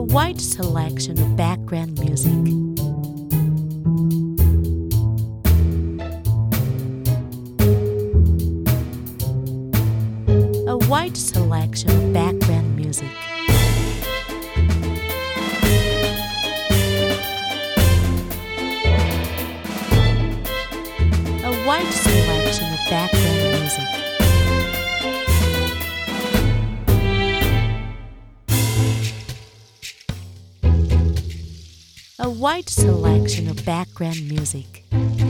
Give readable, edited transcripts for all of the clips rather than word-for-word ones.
wide selection of background music. A wide selection of background music. A wide selection of background music. A wide selection of background music.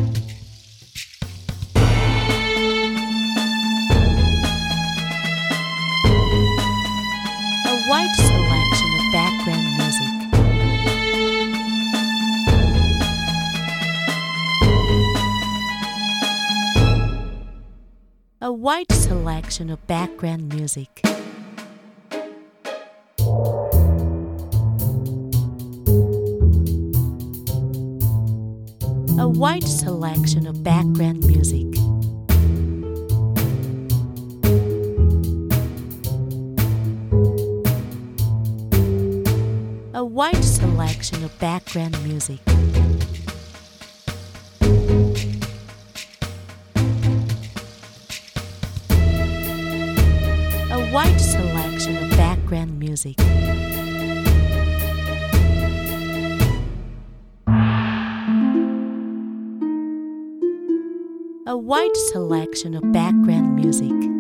A wide selection of background music. A wide selection of background music. A wide selection of background music. A wide selection of background music. A wide selection of background music. A wide selection of background music.